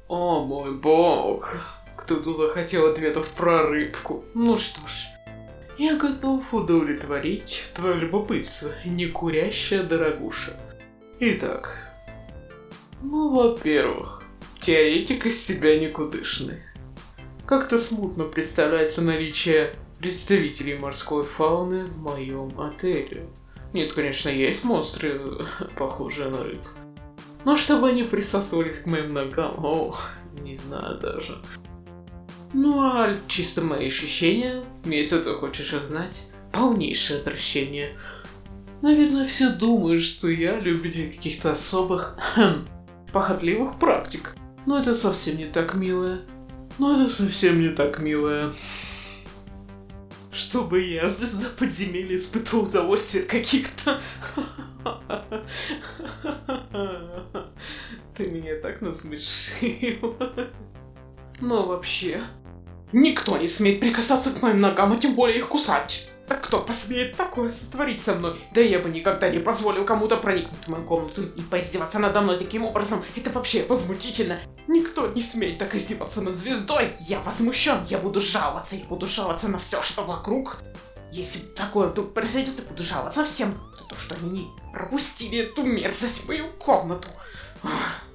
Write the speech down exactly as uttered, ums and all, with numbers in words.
О мой бог, кто-то захотел ответов про рыбку. Ну что ж, я готов удовлетворить твое любопытство, некурящая дорогуша. Итак, ну, во-первых, теоретик из себя никудышный. Как-то смутно представляется наличие представителей морской фауны в моем отеле. Нет, конечно, есть монстры, похожие на рыб. Но чтобы они присасывались к моим ногам, о, не знаю даже. Ну а чисто мои ощущения, если ты хочешь их знать, полнейшее отвращение. Наверное, все думают, что я любитель каких-то особых, хм, похотливых практик. Но это совсем не так, милая. Но это совсем не так, милая. Чтобы я, звезда подземелья, испытывал удовольствие от каких-то... Ты меня так насмешил. Но вообще, никто не смеет прикасаться к моим ногам, а тем более их кусать. Так кто посмеет такое сотворить со мной? Да я бы никогда не позволил кому-то проникнуть в мою комнату и поиздеваться надо мной таким образом. Это вообще возмутительно. Никто не смеет так издеваться над звездой. Я возмущен, я буду жаловаться и буду жаловаться на все, что вокруг. Если такое вдруг произойдет, я буду жаловаться всем за то, что они не пропустили эту мерзость в мою комнату. Ах.